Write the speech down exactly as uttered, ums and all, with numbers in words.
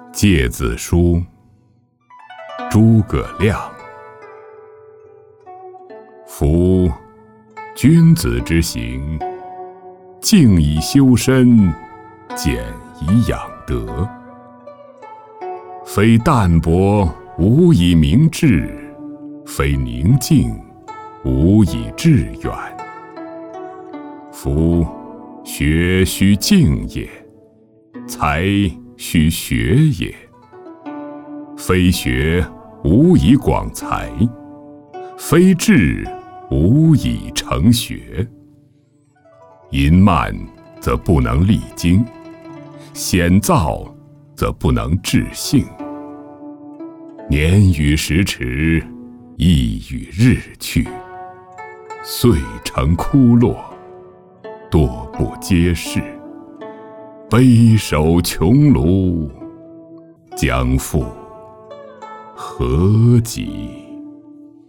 诫子书，诸葛亮。夫君子之行，静以修身，俭以养德。非淡泊无以明志，非宁静无以致远。夫学须静也，才须学也。非学无以广才，非志无以成学。淫慢则不能励精，险躁则不能致性。年与时驰，意与日去，岁成枯落，多不接世。悲守穷庐，将复何及？